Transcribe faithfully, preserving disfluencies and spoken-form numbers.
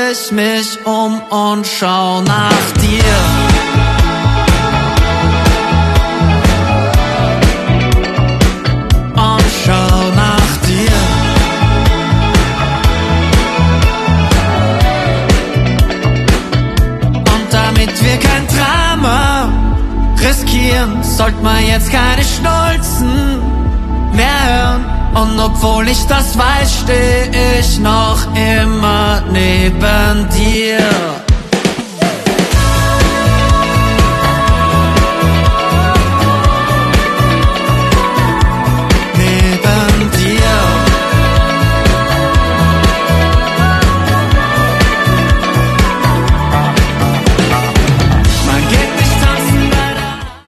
ich mich um und schau nach dir. Und schau nach dir. Und damit wir kein Drama riskieren, sollte man jetzt keine Schnulzen mehr hören. Und obwohl ich das weiß, steh ich noch immer neben dir.